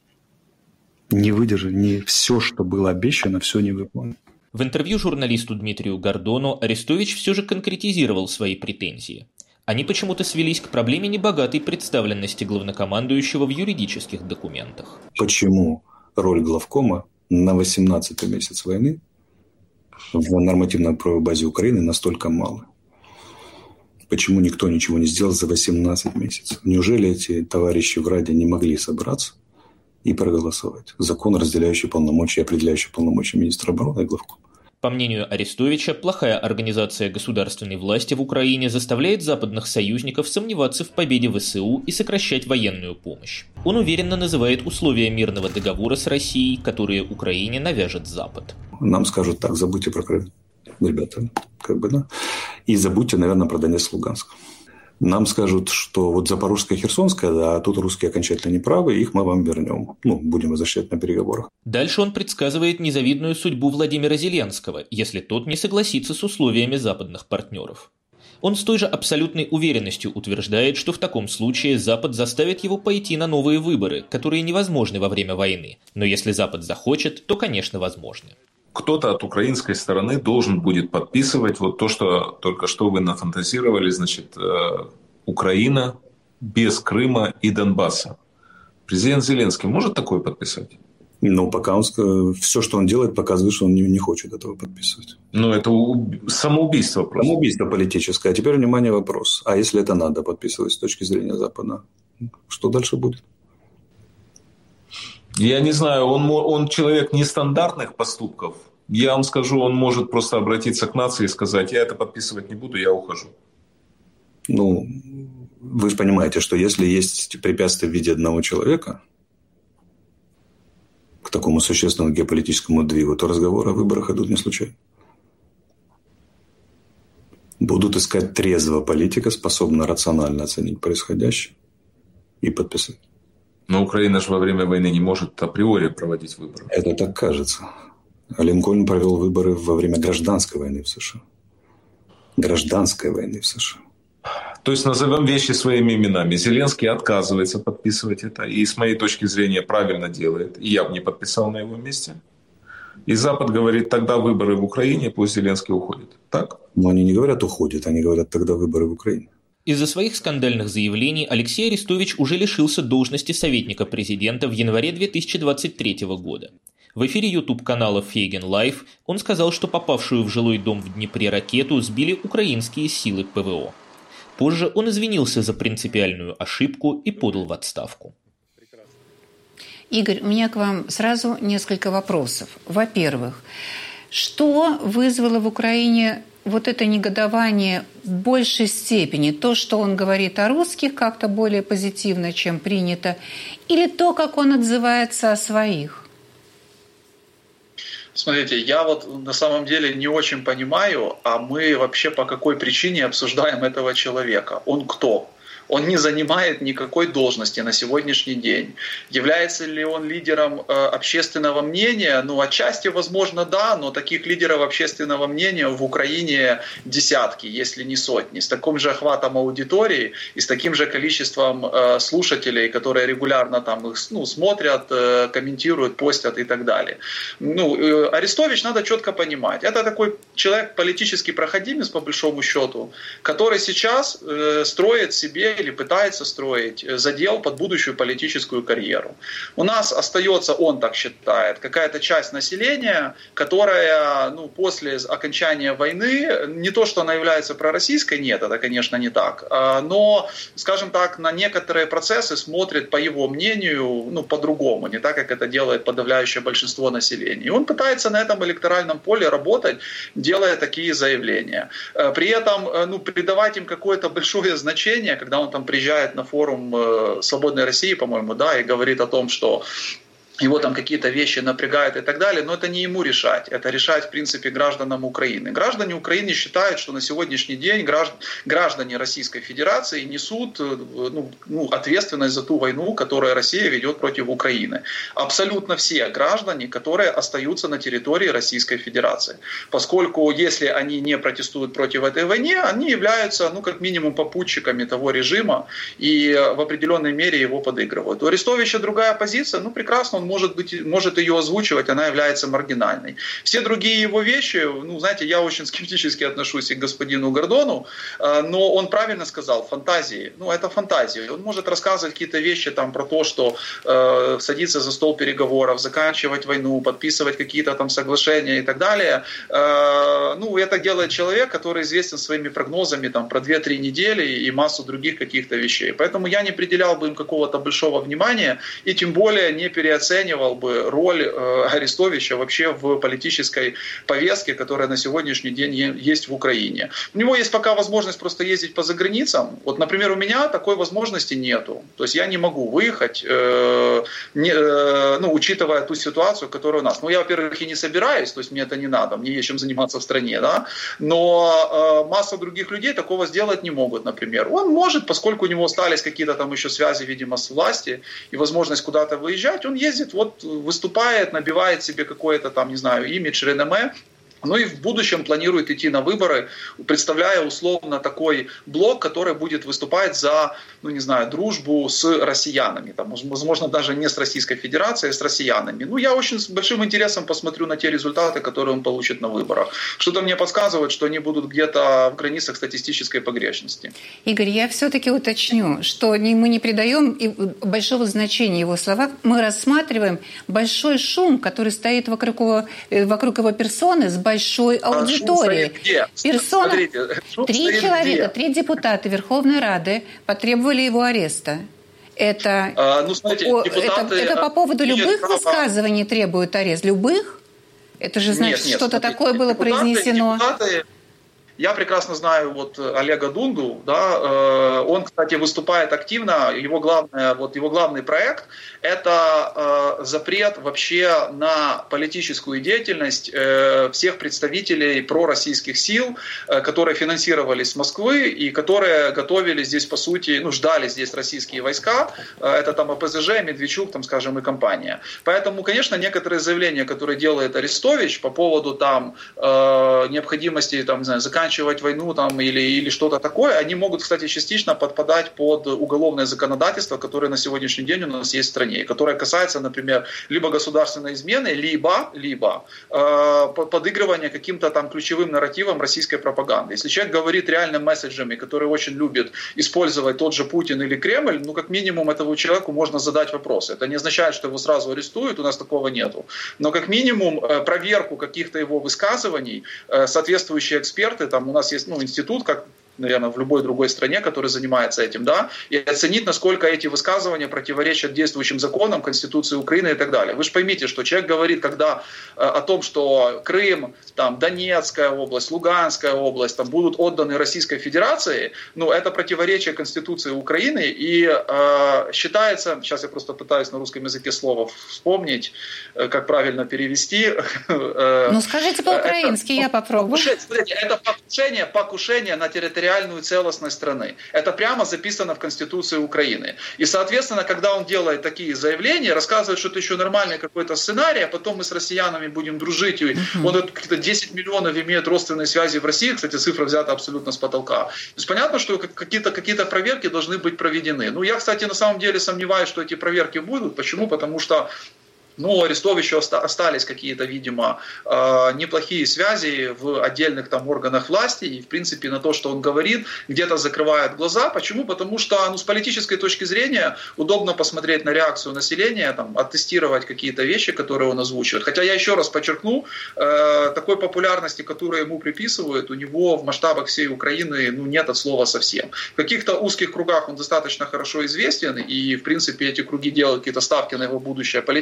Не выдержали, не все, что было обещано, все не выполнено. В интервью журналисту Дмитрию Гордону Арестович все же конкретизировал свои претензии. Они почему-то свелись к проблеме небогатой представленности главнокомандующего в юридических документах. Почему роль главкома на восемнадцатый месяц войны в нормативно-правовой базе Украины настолько мало? Почему никто ничего не сделал за восемнадцать месяцев? Неужели эти товарищи в Раде не могли собраться и проголосовать закон, разделяющий полномочия и определяющий полномочия министра обороны и главкома? По мнению Арестовича, плохая организация государственной власти в Украине заставляет западных союзников сомневаться в победе ВСУ и сокращать военную помощь. Он уверенно называет условия мирного договора с Россией, которые Украине навяжет Запад. Нам скажут так: забудьте про Крым, ребята, как бы, да, и забудьте, наверное, про Донецк, Луганск. Нам скажут, что вот Запорожская, Херсонская, да, а тут русские окончательно неправы, их мы вам вернем. Ну, будем возвращать на переговорах. Дальше он предсказывает незавидную судьбу Владимира Зеленского, если тот не согласится с условиями западных партнеров. Он с той же абсолютной уверенностью утверждает, что в таком случае Запад заставит его пойти на новые выборы, которые невозможны во время войны. Но если Запад захочет, то, конечно, возможны. Кто-то от украинской стороны должен будет подписывать вот то, что только что вы нафантазировали, значит, Украина без Крыма и Донбасса. Президент Зеленский может такое подписать? Ну, пока он, все, что он делает, показывает, что он не, не хочет этого подписывать. Ну, это самоубийство просто. Самоубийство политическое. А теперь, внимание, вопрос. А если это надо подписывать с точки зрения Запада? Что дальше будет? Я не знаю, он, он человек нестандартных поступков. Я вам скажу, он может просто обратиться к нации и сказать: я это подписывать не буду, я ухожу. Ну, вы же понимаете, что если есть препятствие в виде одного человека к такому существенному геополитическому двигу, то разговоры о выборах идут не случайно. Будут искать трезвого политика, способного рационально оценить происходящее и подписать. Но Украина же во время войны не может априори проводить выборы. Это так кажется. А Линкольн провел выборы во время гражданской войны в США. Гражданской войны в США. То есть назовем вещи своими именами. Зеленский отказывается подписывать это. И с моей точки зрения правильно делает. И я бы не подписал на его месте. И Запад говорит: тогда выборы в Украине, пусть Зеленский уходит. Так? Но они не говорят «уходит», они говорят: тогда выборы в Украине. Из-за своих скандальных заявлений Алексей Арестович уже лишился должности советника президента в январе две тысячи двадцать третьего года. В эфире YouTube-канала Фейген Лайв он сказал, что попавшую в жилой дом в Днепре ракету сбили украинские силы ПВО. Позже он извинился за принципиальную ошибку и подал в отставку. Игорь, у меня к вам сразу несколько вопросов. Во-первых, что вызвало в Украине вот это негодование в большей степени? То, что он говорит о русских как-то более позитивно, чем принято, или то, как он отзывается о своих? Смотрите, я вот на самом деле не очень понимаю, а мы вообще по какой причине обсуждаем этого человека? Он кто? Он не занимает никакой должности на сегодняшний день. Является ли он лидером э, общественного мнения? Ну, отчасти, возможно, да, но таких лидеров общественного мнения в Украине десятки, если не сотни, с таким же охватом аудитории и с таким же количеством э, слушателей, которые регулярно там их ну, смотрят, э, комментируют, постят и так далее. Ну, э, Арестович надо четко понимать. Это такой человек политический проходимец, по большому счету, который сейчас э, строит себе или пытается строить задел под будущую политическую карьеру. У нас остается, он так считает, какая-то часть населения, которая ну, после окончания войны, не то что она является пророссийской, нет, это, конечно, не так, но, скажем так, на некоторые процессы смотрит, по его мнению, ну, по-другому, не так, как это делает подавляющее большинство населения. И он пытается на этом электоральном поле работать, делая такие заявления. При этом ну, придавать им какое-то большое значение, когда он он там приезжает на форум «Свободной России», по-моему, да, и говорит о том, что его там какие-то вещи напрягают и так далее, но это не ему решать, это решать, в принципе, гражданам Украины. Граждане Украины считают, что на сегодняшний день граждане Российской Федерации несут ну, ну, ответственность за ту войну, которую Россия ведет против Украины. Абсолютно все граждане, которые остаются на территории Российской Федерации. Поскольку если они не протестуют против этой войны, они являются, ну, как минимум, попутчиками того режима и в определенной мере его подыгрывают. У Арестовича другая позиция, ну, прекрасно, он может быть, может ее озвучивать, она является маргинальной. Все другие его вещи, ну, знаете, я очень скептически отношусь и к господину Гордону, но он правильно сказал, фантазии, ну, это фантазии. Он может рассказывать какие-то вещи там про то, что э, садиться за стол переговоров, заканчивать войну, подписывать какие-то там соглашения и так далее. Э, ну, это делает человек, который известен своими прогнозами там про две-три недели и массу других каких-то вещей. Поэтому я не приділяв бы им какого-то большого внимания и тем более не переоценивал оценивал бы роль э, Арестовича вообще в политической повестке, которая на сегодняшний день есть в Украине. У него есть пока возможность просто ездить по заграницам. Вот, например, у меня такой возможности нету. То есть я не могу выехать, э, не, э, ну, учитывая ту ситуацию, которая у нас. Ну, я, во-первых, и не собираюсь, то есть мне это не надо, мне есть чем заниматься в стране, да. Но э, масса других людей такого сделать не могут, например. Он может, поскольку у него остались какие-то там еще связи, видимо, с властью и возможность куда-то выезжать, он ездит, вот выступает, набивает себе какое-то там, не знаю, имидж, реноме. Ну и в будущем планирует идти на выборы, представляя условно такой блок, который будет выступать за, ну не знаю, дружбу с россиянами. Там, возможно, даже не с Российской Федерацией, а с россиянами. Ну, я очень с большим интересом посмотрю на те результаты, которые он получит на выборах. Что-то мне подсказывает, что они будут где-то в границах статистической погрешности. Игорь, я все-таки уточню, что мы не придаем большого значения его словам. Мы рассматриваем большой шум, который стоит вокруг его, вокруг его персоны с большой аудиторией. Персона, три человека, три депутата Верховной Рады потребовали его ареста. Это, а, ну, смотрите, о, депутаты, это, это по поводу любых права. высказываний требуют арест? Любых? Это же значит, нет, нет, что-то смотрите, такое было депутаты, произнесено. Депутаты, я прекрасно знаю вот Олега Дунду, да, э, он, кстати, выступает активно, его, главное, вот его главный проект – это э, запрет вообще на политическую деятельность э, всех представителей пророссийских сил, э, которые финансировались с Москвы и которые готовили здесь, по сути, ну, ждали здесь российские войска, э, это там ОПЗЖ, Медведчук, там, скажем, и компания. Поэтому, конечно, некоторые заявления, которые делает Арестович по поводу там э, необходимости, там, не знаю, заканчивать заканчивать войну там, или, или что-то такое, они могут, кстати, частично подпадать под уголовное законодательство, которое на сегодняшний день у нас есть в стране, которое касается, например, либо государственной измены, либо, либо э, подыгрывания каким-то там ключевым нарративом российской пропаганды. Если человек говорит реальными месседжами, которые очень любит использовать тот же Путин или Кремль, ну, как минимум, этому человеку можно задать вопросы. Это не означает, что его сразу арестуют, у нас такого нету. Но, как минимум, проверку каких-то его высказываний соответствующие эксперты, там у нас есть, ну, институт, как, наверное, в любой другой стране, который занимается этим, да, и оценить, насколько эти высказывания противоречат действующим законам, Конституции Украины и так далее. Вы же поймите, что человек говорит, когда э, о том, что Крым, там, Донецкая область, Луганская область там, будут отданы Российской Федерации, ну, это противоречие Конституции Украины, и э, считается, сейчас я просто пытаюсь на русском языке слово вспомнить, э, как правильно перевести. Э, ну, скажите по-украински, это, я попробую. Смотрите, это покушение, покушение на территорию реальную целостность страны. Это прямо записано в Конституции Украины. И, соответственно, когда он делает такие заявления, рассказывает, что это еще нормальный какой-то сценарий, а потом мы с россиянами будем дружить, и uh-huh. он какие-то десять миллионов имеет родственные связи в России, кстати, цифра взята абсолютно с потолка. То есть понятно, что какие-то, какие-то проверки должны быть проведены. Ну, я, кстати, на самом деле сомневаюсь, что эти проверки будут. Почему? Потому что ну, у Арестовича остались какие-то, видимо, неплохие связи в отдельных там органах власти, и, в принципе, на то, что он говорит, где-то закрывает глаза. Почему? Потому что, ну, с политической точки зрения удобно посмотреть на реакцию населения, там, оттестировать какие-то вещи, которые он озвучивает. Хотя я еще раз подчеркну, такой популярности, которую ему приписывают, у него в масштабах всей Украины, ну, нет от слова совсем. В каких-то узких кругах он достаточно хорошо известен, и, в принципе, эти круги делают какие-то ставки на его будущее политическое.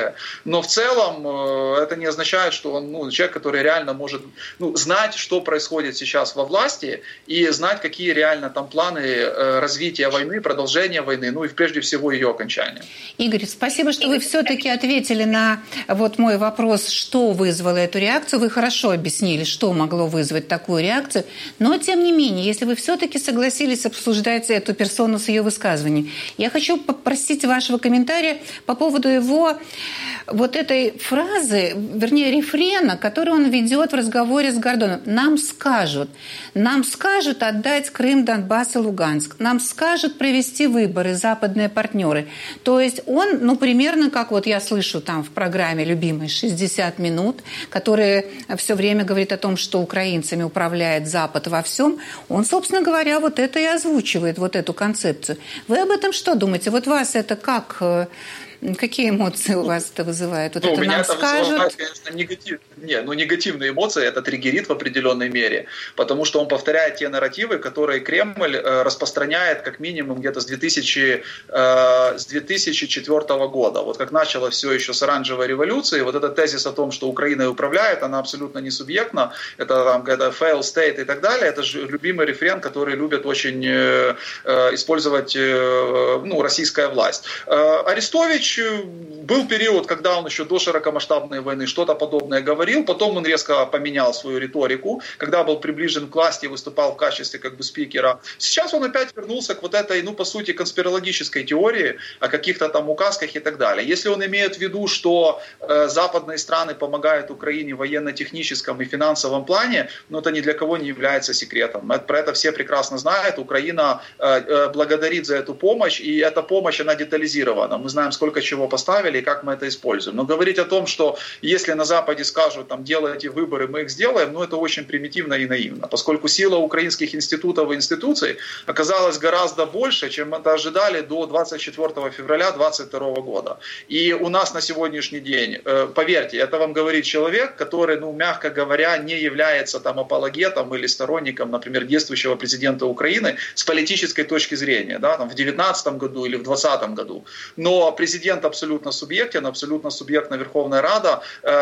политическое, но в целом это не означает, что он ну, человек, который реально может ну, знать, что происходит сейчас во власти и знать, какие реально там планы развития войны, продолжения войны, ну и прежде всего ее окончания. Игорь, спасибо, что вы все-таки ответили на вот мой вопрос, что вызвало эту реакцию. Вы хорошо объяснили, что могло вызвать такую реакцию, но тем не менее, если вы все-таки согласились обсуждать эту персону с ее высказыванием, я хочу попросить вашего комментария по поводу его вот этой фразы, вернее, рефрена, который он ведет в разговоре с Гордоном. Нам скажут, нам скажут отдать Крым, Донбасс и Луганск, нам скажут провести выборы западные партнеры. То есть он, ну, примерно как вот я слышу там в программе любимой «шестьдесят минут», которая все время говорит о том, что украинцами управляет Запад во всем, он, собственно говоря, вот это и озвучивает, вот эту концепцию. Вы об этом что думаете? Вот вас это как... Какие эмоции у вас это вызывает? Вот ну, это у меня нам это скажут... вызывает, конечно, негатив... Не, ну, негативные эмоции, это триггерит в определенной мере, потому что он повторяет те нарративы, которые Кремль э, распространяет как минимум где-то с, две тысячи, э, с две тысячи четвёртого года. Вот как начало все еще с оранжевой революции, вот этот тезис о том, что Украиной управляет, она абсолютно не субъектна, это там это fail state и так далее, это же любимый рефрен, который любят очень э, э, использовать э, ну, российская власть. Э, Арестович был период, когда он еще до широкомасштабной войны что-то подобное говорил, потом он резко поменял свою риторику, когда был приближен к власти и выступал в качестве как бы спикера. Сейчас он опять вернулся к вот этой, ну по сути, конспирологической теории о каких-то там указках и так далее. Если он имеет в виду, что э, западные страны помогают Украине в военно-техническом и финансовом плане, ну это ни для кого не является секретом. Про это все прекрасно знают. Украина э, э, благодарит за эту помощь, и эта помощь, она детализирована. Мы знаем, сколько чего поставили и как мы это используем. Но говорить о том, что если на Западе скажут, там, делайте выборы, мы их сделаем, ну это очень примитивно и наивно, поскольку сила украинских институтов и институций оказалась гораздо больше, чем это ожидали до двадцать четвёртого февраля две тысячи двадцать второго года. И у нас на сегодняшний день, поверьте, это вам говорит человек, который, ну мягко говоря, не является там апологетом или сторонником, например, действующего президента Украины с политической точки зрения, да, там, в девятнадцатом году или в двадцатом году. Но президент абсолютно субъектен, абсолютно субъектна Верховная Рада,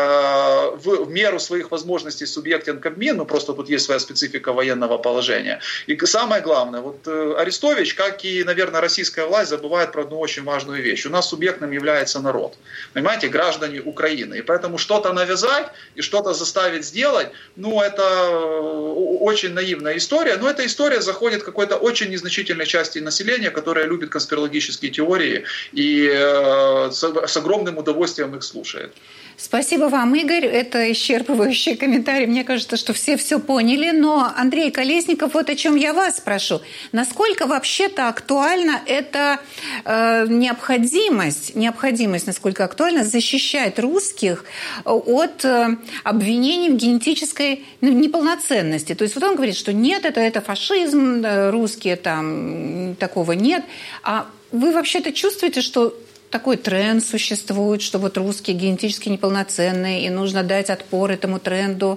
э, в, в меру своих возможностей субъектен Кабмин, ну просто тут есть своя специфика военного положения. И самое главное, вот э, Арестович, как и, наверное, российская власть, забывает про одну очень важную вещь. У нас субъектным является народ, понимаете, граждане Украины. И поэтому что-то навязать и что-то заставить сделать, ну это очень наивная история, но эта история заходит к какой-то очень незначительной части населения, которая любит конспирологические теории и э, с огромным удовольствием их слушает. Спасибо вам, Игорь. Это исчерпывающий комментарий. Мне кажется, что все все поняли. Но, Андрей Колесников, вот о чем я вас спрошу. Насколько вообще-то актуальна эта э, необходимость, необходимость, насколько актуально защищать русских от э, обвинений в генетической ну, неполноценности? То есть вот он говорит, что нет, это, это фашизм, русские там, такого нет. А вы вообще-то чувствуете, что такой тренд существует, что вот русские генетически неполноценные, и нужно дать отпор этому тренду?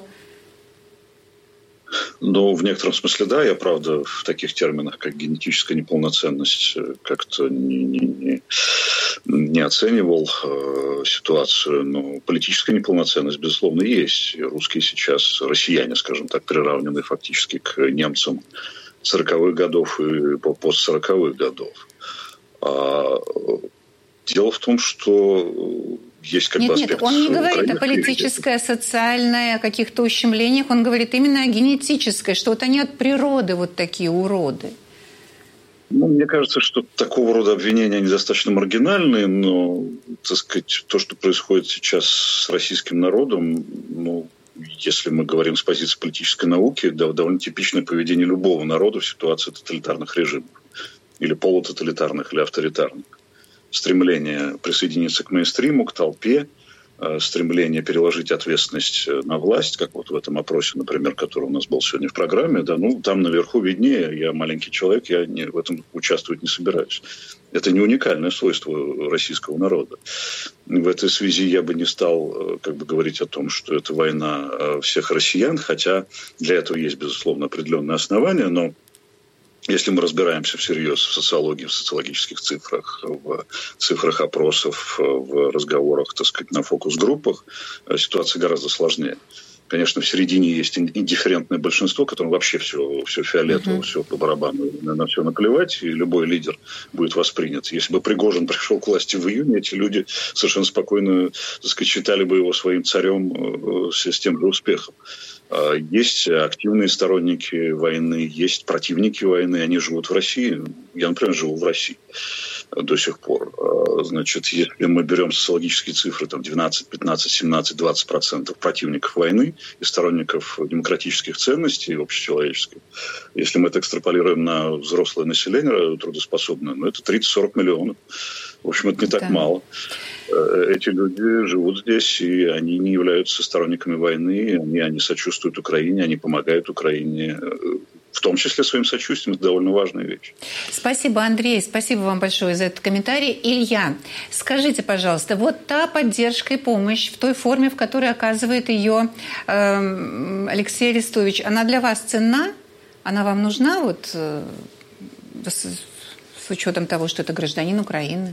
Ну, в некотором смысле, да. Я, правда, в таких терминах, как генетическая неполноценность, как-то не, не, не, не оценивал э, ситуацию. Но политическая неполноценность, безусловно, есть. И русские сейчас, россияне, скажем так, приравнены фактически к немцам сороковых годов и постсороковых годов. А дело в том, что есть как нет, бы аспект... Нет, он не говорит о политической, о социальной, о каких-то ущемлениях. Он говорит именно о генетической, что вот они от природы вот такие уроды. Ну, мне кажется, что такого рода обвинения они достаточно маргинальные, но, так сказать, то, что происходит сейчас с российским народом, ну, если мы говорим с позиции политической науки, да, довольно типичное поведение любого народа в ситуации тоталитарных режимов. Или полутоталитарных, или авторитарных. Стремление присоединиться к мейнстриму, к толпе, стремление переложить ответственность на власть, как вот в этом опросе, например, который у нас был сегодня в программе, да, ну, там наверху виднее, я маленький человек, я не, в этом участвовать не собираюсь. Это не уникальное свойство российского народа. В этой связи я бы не стал как бы говорить о том, что это война всех россиян, хотя для этого есть, безусловно, определенные основания, но Если мы разбираемся всерьез в социологии, в социологических цифрах, в цифрах опросов, в разговорах, так сказать, на фокус-группах, ситуация гораздо сложнее. Конечно, в середине есть индифферентное большинство, которым вообще все, все фиолетово, uh-huh. все по барабану, на все наплевать, и любой лидер будет воспринят. Если бы Пригожин пришел к власти в июне, эти люди совершенно спокойно, так сказать, считали бы его своим царем с, с тем же успехом. Есть активные сторонники войны, есть противники войны, они живут в России. Я, например, живу в России до сих пор. Значит, если мы берем социологические цифры, там двенадцать, пятнадцать, семнадцать, двадцать процентов противников войны и сторонников демократических ценностей общечеловеческих, если мы это экстраполируем на взрослое население трудоспособное, ну, это тридцать-сорок миллионов. В общем, это не так да. мало. Эти люди живут здесь, и они не являются сторонниками войны, они, они сочувствуют Украине, они помогают Украине, в том числе своим сочувствием. Это довольно важная вещь. Спасибо, Андрей, спасибо вам большое за этот комментарий. Илья, скажите, пожалуйста, вот та поддержка и помощь в той форме, в которой оказывает ее э, Алексей Арестович, она для вас ценна? Она вам нужна вот, э, с, с учетом того, что это гражданин Украины?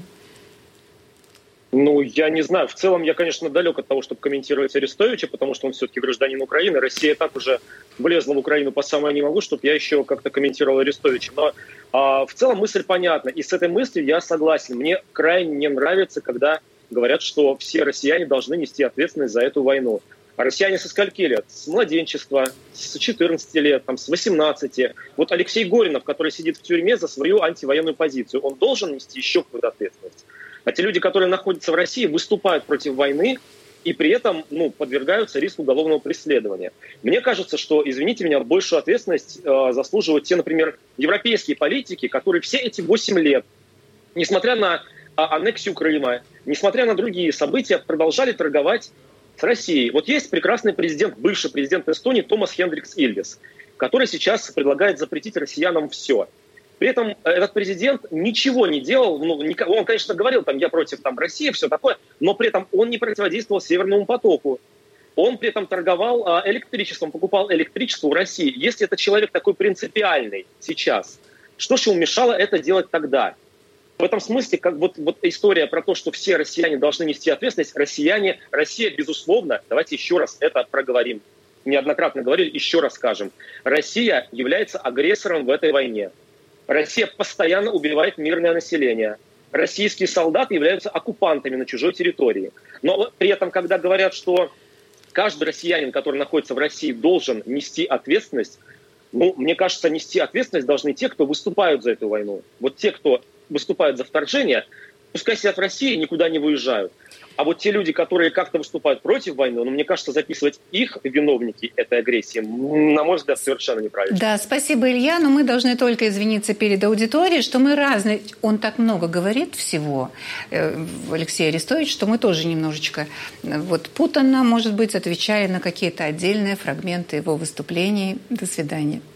Ну, я не знаю. В целом, я, конечно, далек от того, чтобы комментировать Арестовича, потому что он все-таки гражданин Украины. Россия так уже влезла в Украину по самое не могу, чтобы я еще как-то комментировал Арестовича. Но а, в целом мысль понятна. И с этой мыслью я согласен. Мне крайне не нравится, когда говорят, что все россияне должны нести ответственность за эту войну. А россияне со скольки лет? С младенчества, с четырнадцати лет, там, с восемнадцати. Вот Алексей Горинов, который сидит в тюрьме за свою антивоенную позицию, он должен нести еще какую-то ответственность. А те люди, которые находятся в России, выступают против войны и при этом ну, подвергаются риску уголовного преследования. Мне кажется, что, извините меня, большую ответственность э, заслуживают те, например, европейские политики, которые все эти восемь лет, несмотря на э, аннексию Крыма, несмотря на другие события, продолжали торговать с Россией. Вот есть прекрасный президент, бывший президент Эстонии Томас Хендрикс Ильвес, который сейчас предлагает запретить россиянам все. При этом этот президент ничего не делал, ну, он, конечно, говорил, там, я против там, России, все такое, но при этом он не противодействовал Северному потоку. Он при этом торговал а, электричеством, покупал электричество у России. Если это человек такой принципиальный сейчас, что же ему мешало это делать тогда? В этом смысле, как вот, вот история про то, что все россияне должны нести ответственность, россияне, Россия, безусловно, давайте еще раз это проговорим, неоднократно говорили, еще раз скажем, Россия является агрессором в этой войне. Россия постоянно убивает мирное население. Российские солдаты являются оккупантами на чужой территории. Но при этом, когда говорят, что каждый россиянин, который находится в России, должен нести ответственность, ну, мне кажется, нести ответственность должны те, кто выступают за эту войну. Вот те, кто выступают за вторжение, пускай сидят в России и никуда не выезжают. А вот те люди, которые как-то выступают против войны, ну, мне кажется, записывать их виновники этой агрессии, на мой взгляд, совершенно неправильно. Да, спасибо, Илья, но мы должны только извиниться перед аудиторией, что мы разные... Он так много говорит всего, Алексей Арестович, что мы тоже немножечко вот путанно, может быть, отвечая на какие-то отдельные фрагменты его выступлений. До свидания.